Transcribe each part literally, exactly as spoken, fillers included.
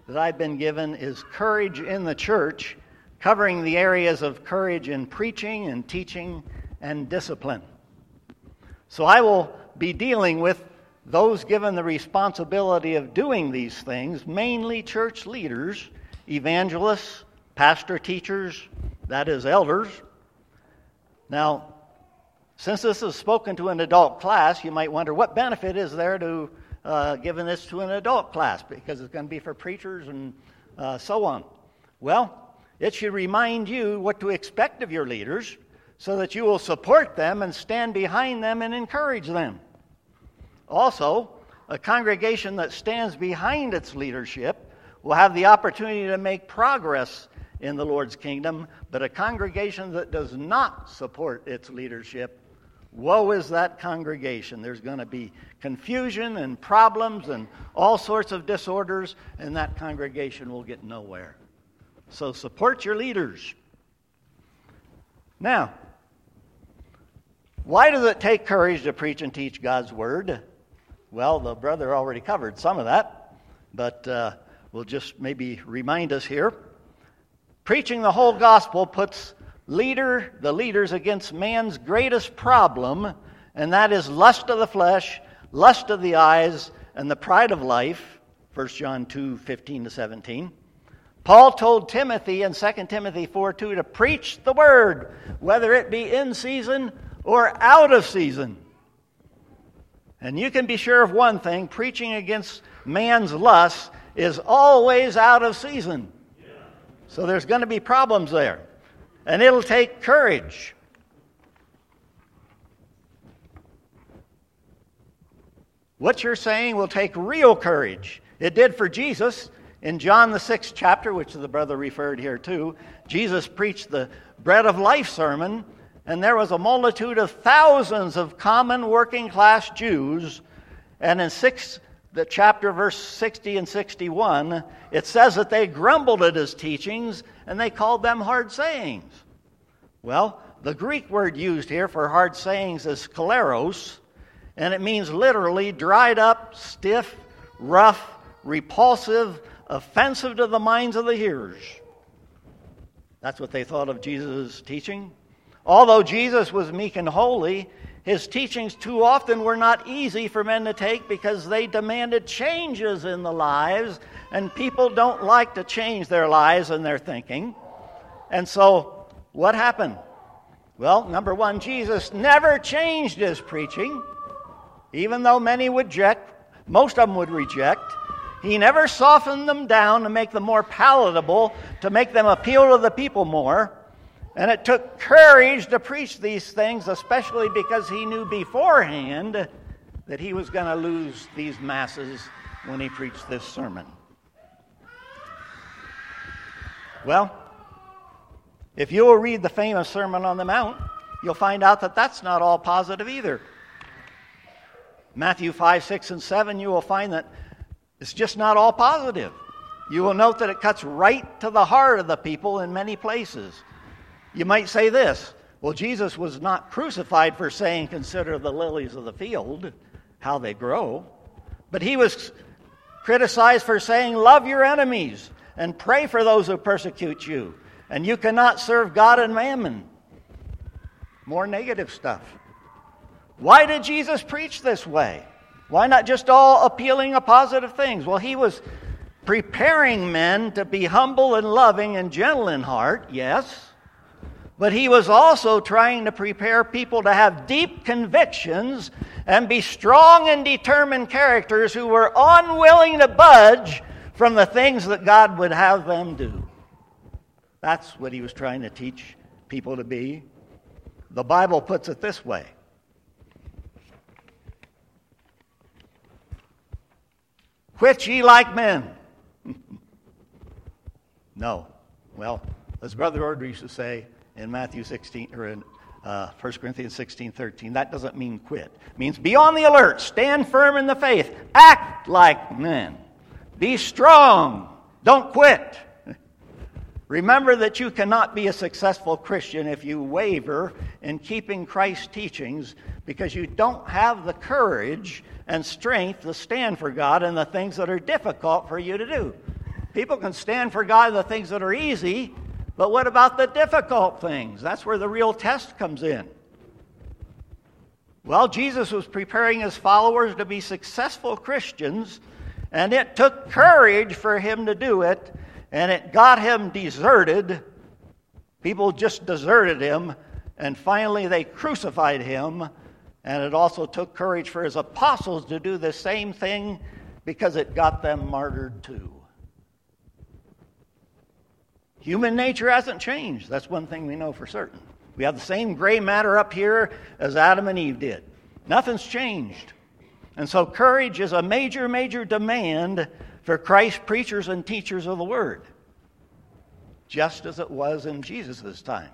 that I've been given is Courage in the Church, covering the areas of courage in preaching and teaching and discipline. So I will be dealing with those given the responsibility of doing these things, mainly church leaders, evangelists, pastor teachers, that is, elders. Now, since this is spoken to an adult class, you might wonder what benefit is there to uh, giving this to an adult class, because it's going to be for preachers and uh, so on. Well, it should remind you what to expect of your leaders so that you will support them and stand behind them and encourage them. Also, a congregation that stands behind its leadership will have the opportunity to make progress in the Lord's kingdom, but a congregation that does not support its leadership, woe is that congregation. There's going to be confusion and problems and all sorts of disorders, and that congregation will get nowhere. So support your leaders. Now, why does it take courage to preach and teach God's Word? Well, the brother already covered some of that, but uh, we'll just maybe remind us here. Preaching the whole gospel puts leader, the leaders against man's greatest problem, and that is lust of the flesh, lust of the eyes, and the pride of life, First John two, fifteen to seventeen. Paul told Timothy in Second Timothy four two to preach the word, whether it be in season or out of season. And you can be sure of one thing, preaching against man's lust is always out of season. So there's going to be problems there. And it'll take courage. What you're saying will take real courage. It did for Jesus. In John the sixth chapter, which the brother referred here to, Jesus preached the bread of life sermon, and there was a multitude of thousands of common working class Jews. And in six, the chapter verse sixty and sixty-one, it says that they grumbled at his teachings and they called them hard sayings. Well, the Greek word used here for hard sayings is skleros, and it means literally dried up, stiff, rough, repulsive, offensive to the minds of the hearers. That's what they thought of Jesus' teaching. Although Jesus was meek and holy, his teachings too often were not easy for men to take because they demanded changes in the lives, and people don't like to change their lives and their thinking. And so, what happened? Well, number one, Jesus never changed his preaching, even though many would reject, most of them would reject. He never softened them down to make them more palatable, to make them appeal to the people more. And it took courage to preach these things, especially because he knew beforehand that he was going to lose these masses when he preached this sermon. Well, if you will read the famous Sermon on the Mount, you'll find out that that's not all positive either. Matthew five, six, and seven, you will find that it's just not all positive. You will note that it cuts right to the heart of the people in many places. You might say this, well, Jesus was not crucified for saying, consider the lilies of the field, how they grow. But he was criticized for saying, love your enemies and pray for those who persecute you. And you cannot serve God and mammon. More negative stuff. Why did Jesus preach this way? Why not just all appealing to positive things? Well, he was preparing men to be humble and loving and gentle in heart, yes. But he was also trying to prepare people to have deep convictions and be strong and determined characters who were unwilling to budge from the things that God would have them do. That's what he was trying to teach people to be. The Bible puts it this way. Which ye like men? No. Well, as Brother Order used to say in Matthew sixteen, or in uh, First Corinthians sixteen, thirteen, that doesn't mean quit. It means be on the alert, stand firm in the faith, act like men, be strong, don't quit. Remember that you cannot be a successful Christian if you waver in keeping Christ's teachings because you don't have the courage and strength to stand for God in the things that are difficult for you to do. People can stand for God in the things that are easy, but what about the difficult things? That's where the real test comes in. Well, Jesus was preparing his followers to be successful Christians, and it took courage for him to do it, and it got him deserted. People just deserted him, and finally they crucified him, and it also took courage for his apostles to do the same thing because it got them martyred too. Human nature hasn't changed. That's one thing we know for certain. We have the same gray matter up here as Adam and Eve did. Nothing's changed. And so courage is a major, major demand for Christ's preachers and teachers of the Word, just as it was in Jesus' time.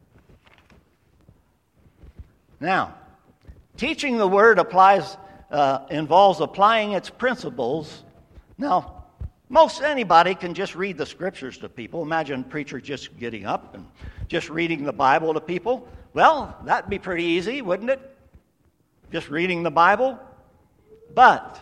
Now, teaching the Word applies, uh, involves applying its principles. Now, most anybody can just read the Scriptures to people. Imagine a preacher just getting up and just reading the Bible to people. Well, that'd be pretty easy, wouldn't it? Just reading the Bible. But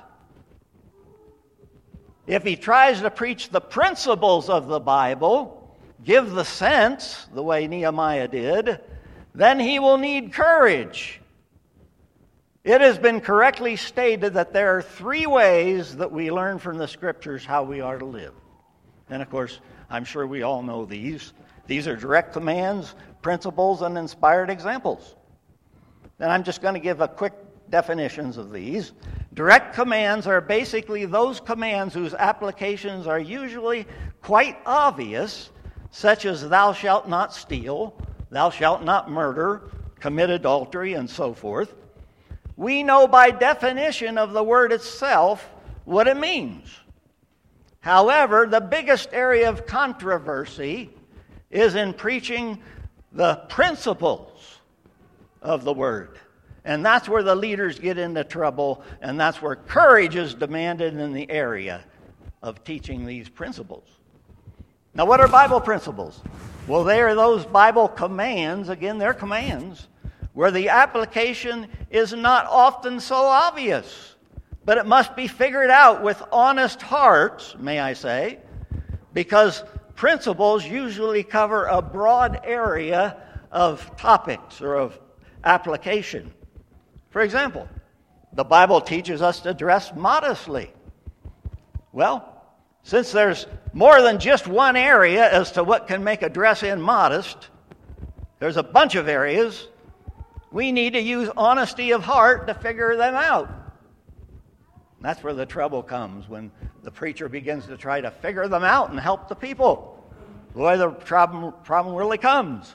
if he tries to preach the principles of the Bible, give the sense, the way Nehemiah did, then he will need courage. It has been correctly stated that there are three ways that we learn from the Scriptures how we are to live. And of course, I'm sure we all know these. These are direct commands, principles, and inspired examples. And I'm just going to give a quick definitions of these. Direct commands are basically those commands whose applications are usually quite obvious, such as thou shalt not steal, thou shalt not murder, commit adultery, and so forth. We know by definition of the word itself what it means. However, the biggest area of controversy is in preaching the principles of the word. And that's where the leaders get into trouble, and that's where courage is demanded in the area of teaching these principles. Now, what are Bible principles? Well, they are those Bible commands, again, they're commands, where the application is not often so obvious, but it must be figured out with honest hearts, may I say, because principles usually cover a broad area of topics or of application. For example, the Bible teaches us to dress modestly. Well, since there's more than just one area as to what can make a dress immodest, there's a bunch of areas. We need to use honesty of heart to figure them out. That's where the trouble comes, when the preacher begins to try to figure them out and help the people. Boy, the problem, problem really comes.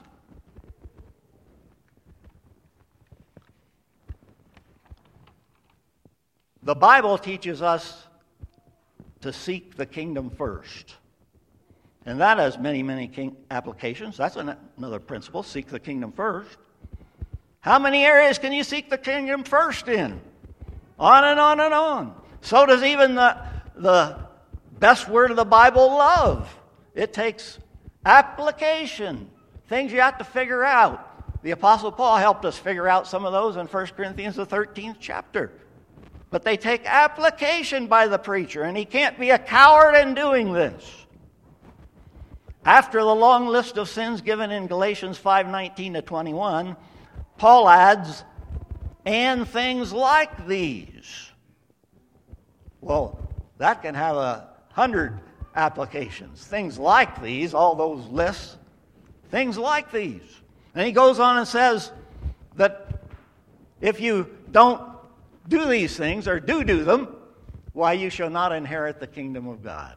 The Bible teaches us to seek the kingdom first. And that has many, many king applications. That's another principle, seek the kingdom first. How many areas can you seek the kingdom first in? On and on and on. So does even the, the best word of the Bible, love. It takes application, things you have to figure out. The Apostle Paul helped us figure out some of those in First Corinthians, the thirteenth chapter. But they take application by the preacher, and he can't be a coward in doing this. After the long list of sins given in Galatians five nineteen to twenty-one, Paul adds, and things like these. Well, that can have a hundred applications. Things like these, all those lists, things like these. And he goes on and says that if you don't do these things, or do do them, why, you shall not inherit the kingdom of God.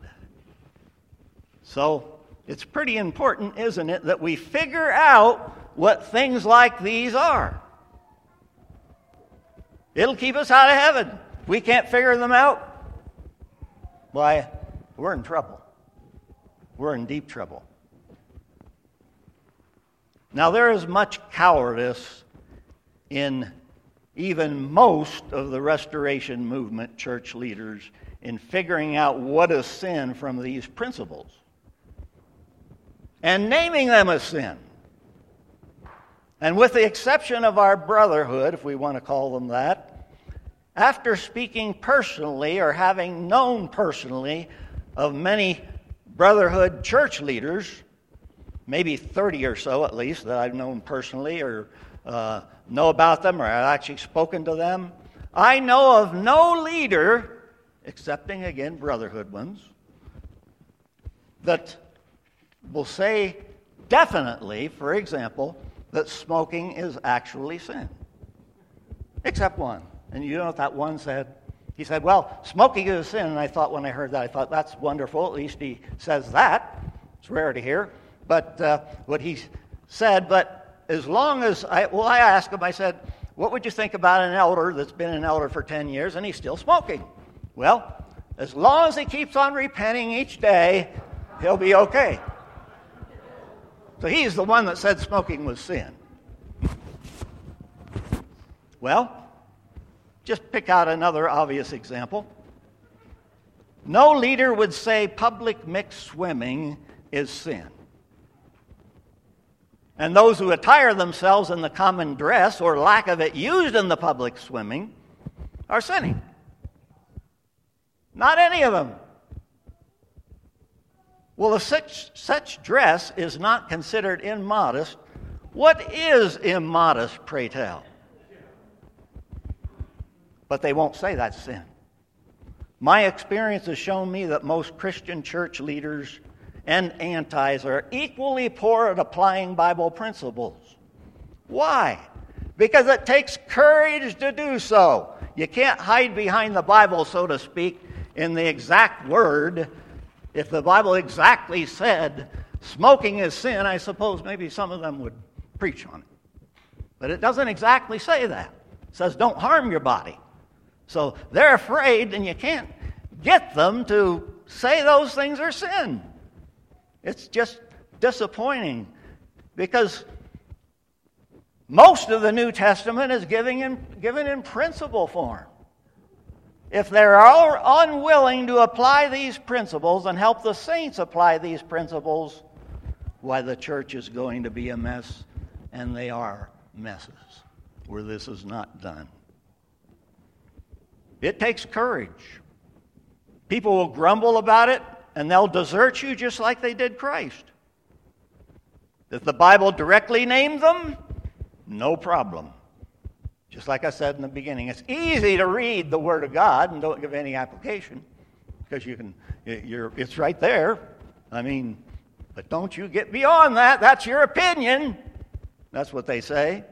So, it's pretty important, isn't it, that we figure out what things like these are. It'll keep us out of heaven. If we can't figure them out, why, we're in trouble. We're in deep trouble. Now, there is much cowardice in even most of the Restoration Movement church leaders in figuring out what is sin from these principles and naming them as sin. And with the exception of our brotherhood, if we want to call them that, after speaking personally or having known personally of many Brotherhood church leaders, maybe thirty or so at least that I've known personally or uh, know about them or I've actually spoken to them, I know of no leader, excepting again Brotherhood ones, that will say definitely, for example, that smoking is actually sin. Except one. And you know what that one said? He said, well, smoking is a sin. And I thought when I heard that, I thought, that's wonderful. At least he says that. It's rare to hear. But uh, what he said, but as long as, I, well, I asked him, I said, what would you think about an elder that's been an elder for ten years and he's still smoking? Well, as long as he keeps on repenting each day, he'll be okay. So he's the one that said smoking was sin. Well, just pick out another obvious example. No leader would say public mixed swimming is sin. And those who attire themselves in the common dress or lack of it used in the public swimming are sinning. Not any of them. Well, if such, such dress is not considered immodest, what is immodest, pray tell? But they won't say that's sin. My experience has shown me that most Christian church leaders and antis are equally poor at applying Bible principles. Why? Because it takes courage to do so. You can't hide behind the Bible, so to speak, in the exact word. If the Bible exactly said smoking is sin, I suppose maybe some of them would preach on it. But it doesn't exactly say that. It says don't harm your body. So they're afraid, and you can't get them to say those things are sin. It's just disappointing because most of the New Testament is given in, given in principle form. If they're all unwilling to apply these principles and help the saints apply these principles, why, the church is going to be a mess, and they are messes where this is not done. It takes courage. People will grumble about it, and they'll desert you just like they did Christ. If the Bible directly named them, no problem. Just like I said in the beginning, it's easy to read the Word of God and don't give any application because you can. You're, it's right there. I mean, but don't you get beyond that. That's your opinion. That's what they say.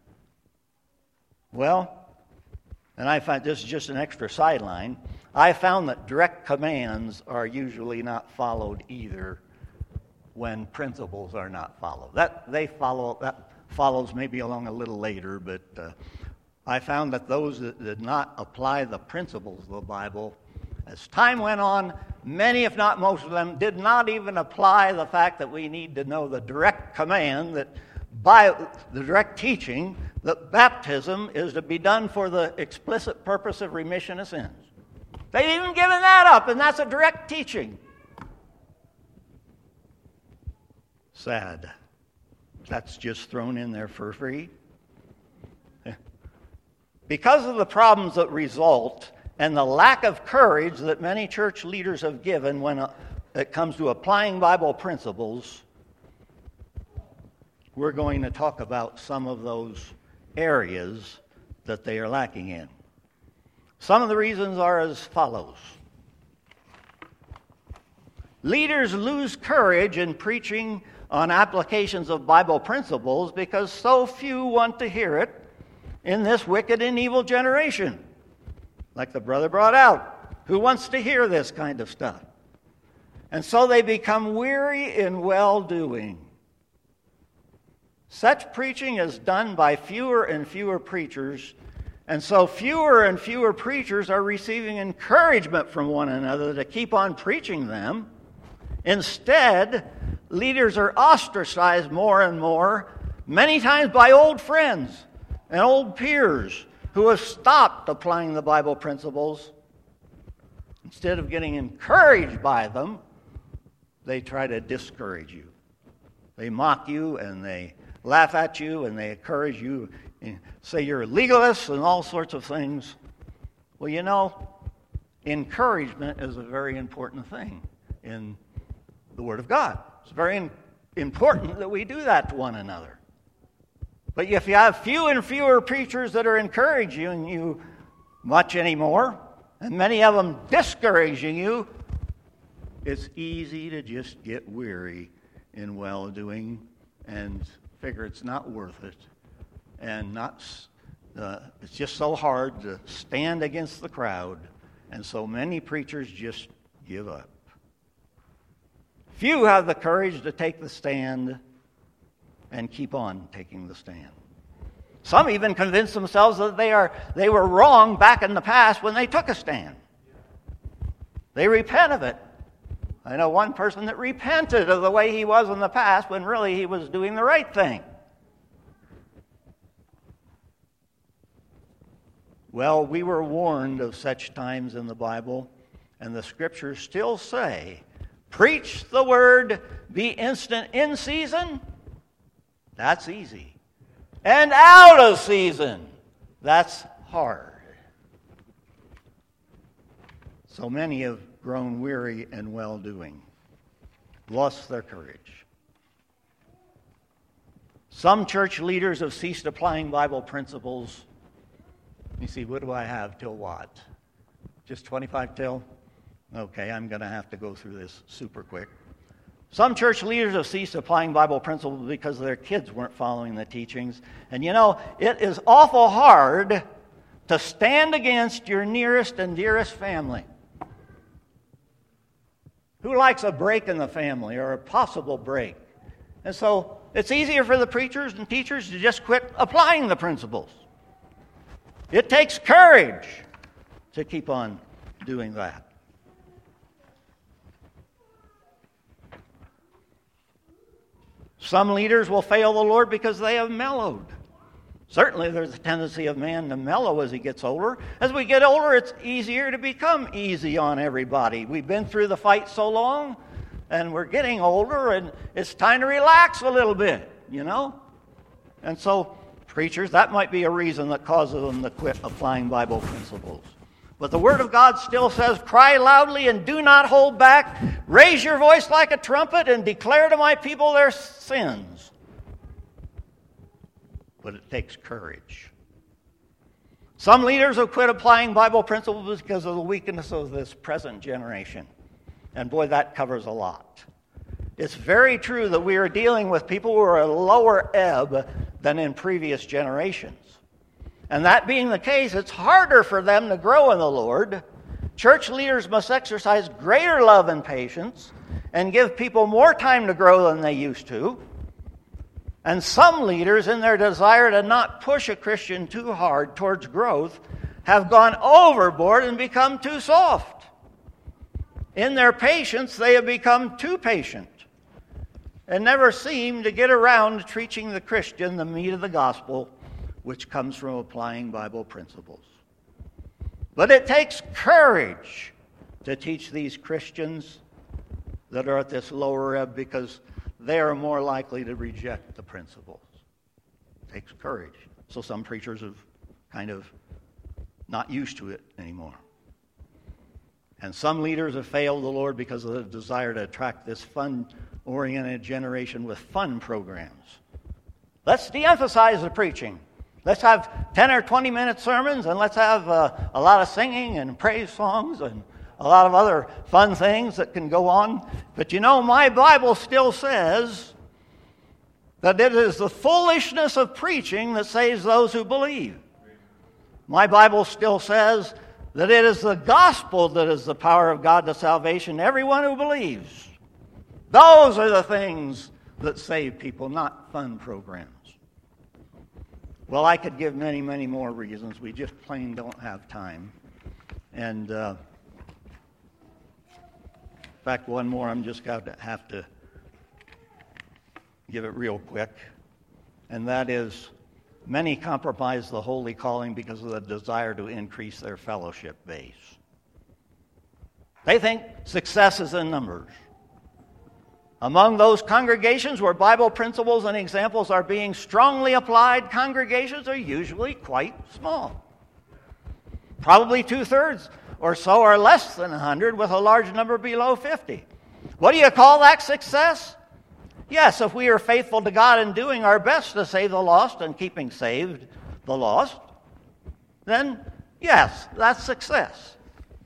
Well, and I find this is just an extra sideline. I found that direct commands are usually not followed either when principles are not followed. That they follow that follows maybe along a little later, but uh, I found that those that did not apply the principles of the Bible, as time went on, many, if not most of them, did not even apply the fact that we need to know the direct command, that by the direct teaching, that baptism is to be done for the explicit purpose of remission of sins. They've even given that up, and that's a direct teaching. Sad. That's just thrown in there for free. Because of the problems that result and the lack of courage that many church leaders have given when it comes to applying Bible principles, we're going to talk about some of those areas that they are lacking in. Some of the reasons are as follows. Leaders lose courage in preaching on applications of Bible principles because so few want to hear it in this wicked and evil generation. Like the brother brought out, who wants to hear this kind of stuff? And so they become weary in well-doing. Such preaching is done by fewer and fewer preachers, and so fewer and fewer preachers are receiving encouragement from one another to keep on preaching them. Instead, leaders are ostracized more and more, many times by old friends and old peers who have stopped applying the Bible principles. Instead of getting encouraged by them, they try to discourage you. They mock you and they laugh at you and they encourage you and say you're a legalist and all sorts of things. Well, you know, encouragement is a very important thing in the Word of God. It's very important that we do that to one another. But if you have few and fewer preachers that are encouraging you much anymore, and many of them discouraging you, it's easy to just get weary in well-doing and figure it's not worth it. And not, uh, it's just so hard to stand against the crowd. And so many preachers just give up. Few have the courage to take the stand and keep on taking the stand. Some even convince themselves that they are they were wrong back in the past when they took a stand. They repent of it. I know one person that repented of the way he was in the past when really he was doing the right thing. Well, we were warned of such times in the Bible, and the Scriptures still say, preach the word, be instant in season. That's easy. And out of season. That's hard. So many have grown weary and well-doing, lost their courage. Some church leaders have ceased applying Bible principles. You see, what do I have till what? Just twenty-five till? Okay, I'm going to have to go through this super quick. Some church leaders have ceased applying Bible principles because their kids weren't following the teachings. And you know, it is awful hard to stand against your nearest and dearest family. Who likes a break in the family or a possible break? And so it's easier for the preachers and teachers to just quit applying the principles. It takes courage to keep on doing that. Some leaders will fail the Lord because they have mellowed. Certainly there's a tendency of man to mellow as he gets older. As we get older, it's easier to become easy on everybody. We've been through the fight so long, and we're getting older, and it's time to relax a little bit, you know? And so, preachers, that might be a reason that causes them to quit applying Bible principles. But the Word of God still says, cry loudly and do not hold back. Raise your voice like a trumpet and declare to my people their sins. But it takes courage. Some leaders have quit applying Bible principles because of the weakness of this present generation. And boy, that covers a lot. It's very true that we are dealing with people who are a lower ebb than in previous generations. And that being the case, it's harder for them to grow in the Lord. Church leaders must exercise greater love and patience and give people more time to grow than they used to. And some leaders, in their desire to not push a Christian too hard towards growth, have gone overboard and become too soft. In their patience, they have become too patient and never seem to get around to teaching the Christian the meat of the gospel, which comes from applying Bible principles. But it takes courage to teach these Christians that are at this lower ebb because they are more likely to reject the principles. It takes courage. So some preachers have kind of not used to it anymore. And some leaders have failed the Lord because of the desire to attract this fun-oriented generation with fun programs. Let's de-emphasize the preaching. Let's have ten or twenty minute sermons, and let's have uh, a lot of singing and praise songs and a lot of other fun things that can go on. But you know, my Bible still says that it is the foolishness of preaching that saves those who believe. My Bible still says that it is the gospel that is the power of God to salvation, everyone who believes. Those are the things that save people, not fun programs. Well, I could give many, many more reasons. We just plain don't have time. And uh, in fact, one more I'm just going to have to give it real quick. And that is, many compromise the holy calling because of the desire to increase their fellowship base. They think success is in numbers. Among those congregations where Bible principles and examples are being strongly applied, congregations are usually quite small. Probably two-thirds or so are less than one hundred, with a large number below fifty. What do you call that success? Yes, if we are faithful to God in doing our best to save the lost and keeping saved the lost, then yes, that's success.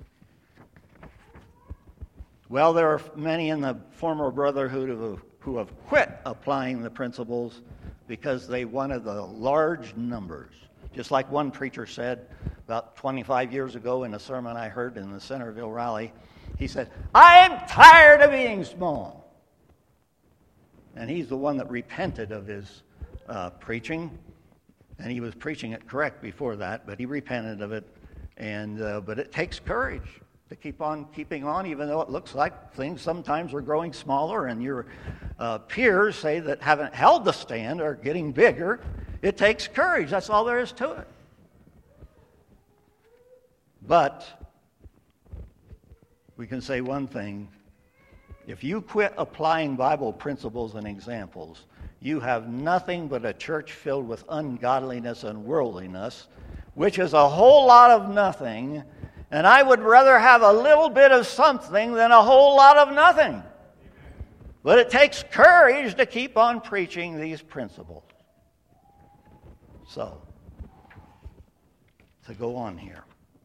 Well, there are many in the former brotherhood who have, who have quit applying the principles because they wanted the large numbers. Just like one preacher said about twenty-five years ago in a sermon I heard in the Centerville rally, he said, "I'm tired of being small." And he's the one that repented of his uh, preaching. And he was preaching it correct before that, but he repented of it. And uh, but it takes courage to keep on keeping on, even though it looks like things sometimes are growing smaller and your uh, peers, say, that haven't held the stand are getting bigger. It takes courage. That's all there is to it. But we can say one thing. If you quit applying Bible principles and examples, you have nothing but a church filled with ungodliness and worldliness, which is a whole lot of nothing. And I would rather have a little bit of something than a whole lot of nothing. But it takes courage to keep on preaching these principles. So, to go on here.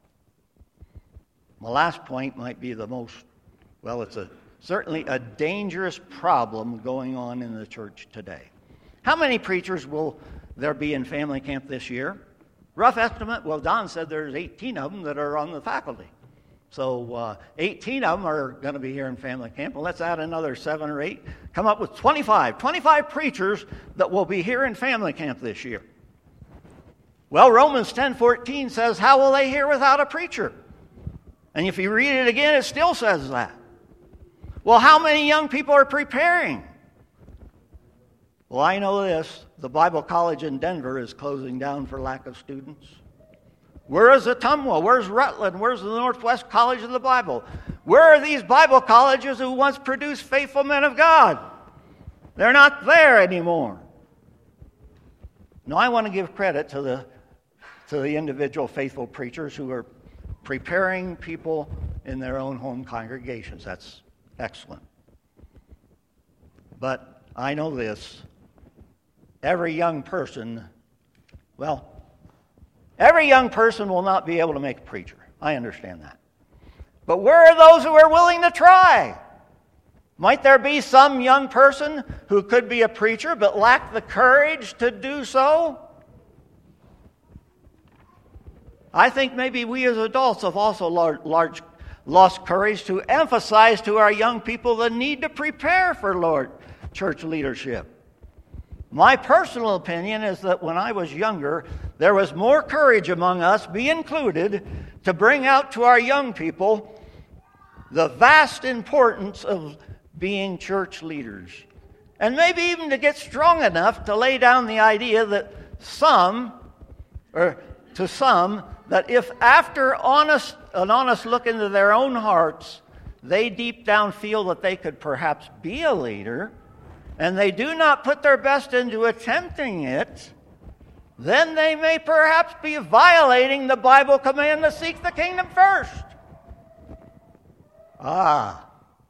My last point might be the most, well, it's a certainly a dangerous problem going on in the church today. How many preachers will there be in family camp this year? Rough estimate, well, Don said there's eighteen of them that are on the faculty. So uh, eighteen of them are going to be here in family camp. Well, let's add another seven or eight. Come up with twenty-five. twenty-five preachers that will be here in family camp this year. Well, Romans ten fourteen says, how will they hear without a preacher? And if you read it again, it still says that. Well, how many young people are preparing? Well, I know this. The Bible College in Denver is closing down for lack of students. Where is Ottumwa? Where's Rutland? Where's the Northwest College of the Bible? Where are these Bible colleges who once produced faithful men of God? They're not there anymore. Now, I want to give credit to the, to the individual faithful preachers who are preparing people in their own home congregations. That's excellent. But I know this. Every young person, well, every young person will not be able to make a preacher. I understand that. But where are those who are willing to try? Might there be some young person who could be a preacher but lack the courage to do so? I think maybe we as adults have also large, large, lost courage to emphasize to our young people the need to prepare for Lord church leadership. My personal opinion is that when I was younger, there was more courage among us, me included, to bring out to our young people the vast importance of being church leaders. And maybe even to get strong enough to lay down the idea that some, or to some, that if after honest, an honest look into their own hearts, they deep down feel that they could perhaps be a leader, and they do not put their best into attempting it, then they may perhaps be violating the Bible command to seek the kingdom first. Ah,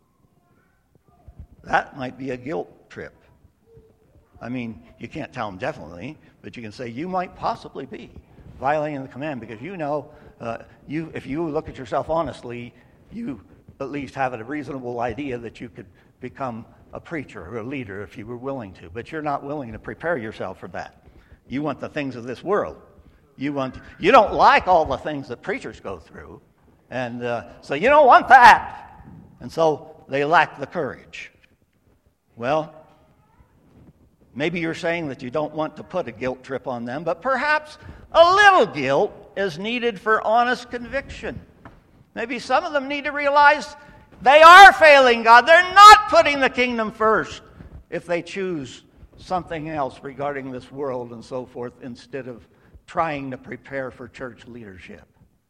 that might be a guilt trip. I mean, you can't tell them definitely, but you can say you might possibly be violating the command because you know, uh, you if you look at yourself honestly, you at least have a reasonable idea that you could become a preacher or a leader if you were willing to. But you're not willing to prepare yourself for that. You want the things of this world. You want. You don't like all the things that preachers go through, and uh, so you don't want that. And so they lack the courage. Well, maybe you're saying that you don't want to put a guilt trip on them, but perhaps a little guilt is needed for honest conviction. Maybe some of them need to realize they are failing God. They're not putting the kingdom first if they choose something else regarding this world and so forth instead of trying to prepare for church leadership.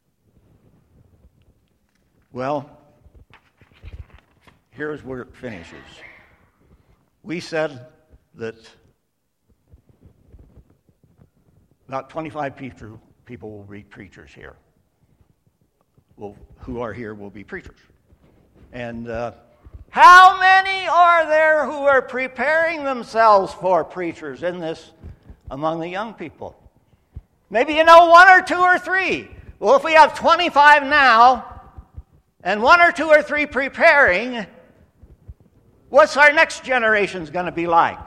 Well, here's where it finishes. We said that about twenty-five people, people will be preachers here. Will, who are here will be preachers. And uh, How many are there who are preparing themselves for preachers in this among the young people? Maybe you know one or two or three. Well, if we have twenty-five now and one or two or three preparing, what's our next generation's going to be like?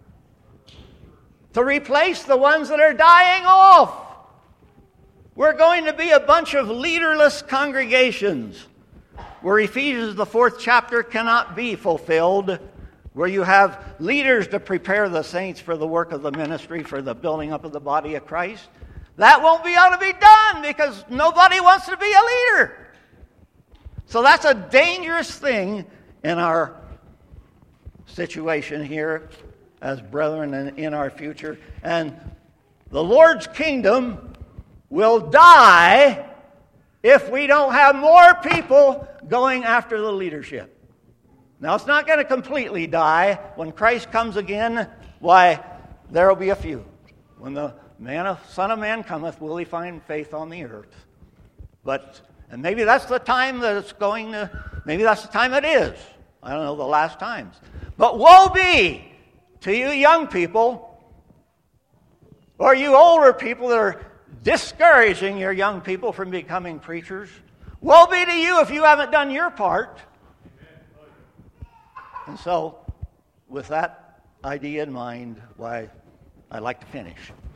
To replace the ones that are dying off. We're going to be a bunch of leaderless congregations where Ephesians, the fourth chapter, cannot be fulfilled, where you have leaders to prepare the saints for the work of the ministry, for the building up of the body of Christ. That won't be able to be done because nobody wants to be a leader. So that's a dangerous thing in our situation here as brethren and in our future. And the Lord's kingdom will die if we don't have more people going after the leadership. Now, it's not going to completely die. When Christ comes again, why, there will be a few. When the man of, Son of Man cometh, will he find faith on the earth? But, and maybe that's the time that it's going to, maybe that's the time it is. I don't know the last times. But woe be to you young people, or you older people that are discouraging your young people from becoming preachers. Woe be to you if you haven't done your part. And so, with that idea in mind, why I'd like to finish.